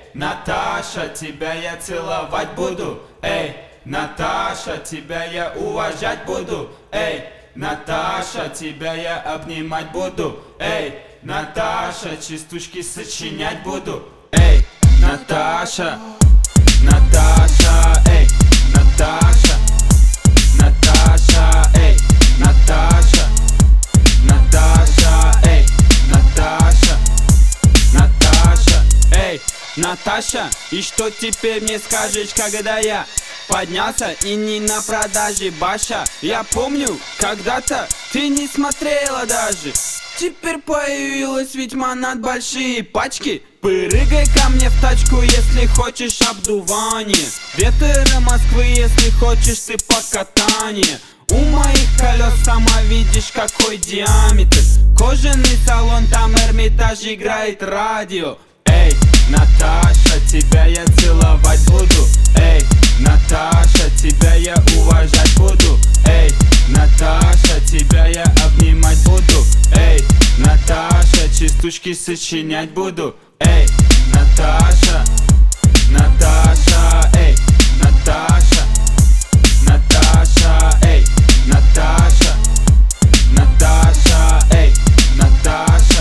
Наташа, тебя я целовать буду. Эй, Наташа, тебя я уважать буду. Эй, Наташа, тебя я обнимать буду. Эй, Наташа, частушки сочинять буду. Эй, Наташа, Наташа, эй, Наташа, Наташа, эй, Наташа, Наташа, эй, Наташа, Наташа, эй, Наташа, и что теперь мне скажешь, когда я поднялся и не на продаже баша? Я помню, когда-то ты не смотрела даже. Теперь появилась ведьма над большие пачки. Прыгай ко мне в тачку, если хочешь обдувание. Ветра Москвы, если хочешь ты покатание. У моих колес сама видишь какой диаметр. Кожаный салон, там Эрмитаж, играет радио. Эй, Наташа, тебя я целовать буду. Эй, Наташа, тебя я уважать буду. Эй, Наташа, тебя я обнимать буду. Эй, Наташа, частушки сочинять буду. Эй, Наташа, Наташа, эй, Наташа, Наташа, эй, Наташа, Наташа, эй, Наташа,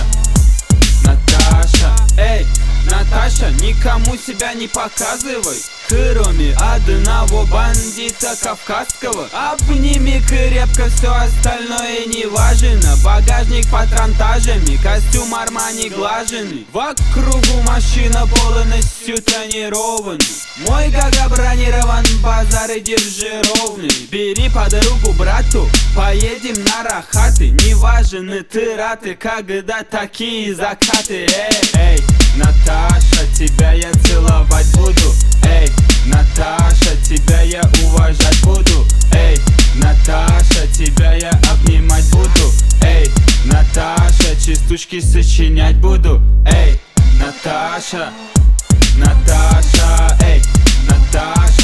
Наташа, эй, Наташа, никому себя не показывай, кроме одного бандита кавказского. Обними крепко, все остальное не важно. Багажник патронтажами, костюм Армани глаженный. Вокруг машина полностью тонирована. Мой гага бронирован, базары держи ровный. Бери подругу брату, поедем на рахаты. Не важны траты, когда такие закаты. Эй, Наташа, тебя я целовать буду. Эй, Наташа, тебя я уважать буду. Эй, Наташа, тебя я обнимать буду. Эй, Наташа, частушки сочинять буду. Эй, Наташа, Наташа, эй, Наташа.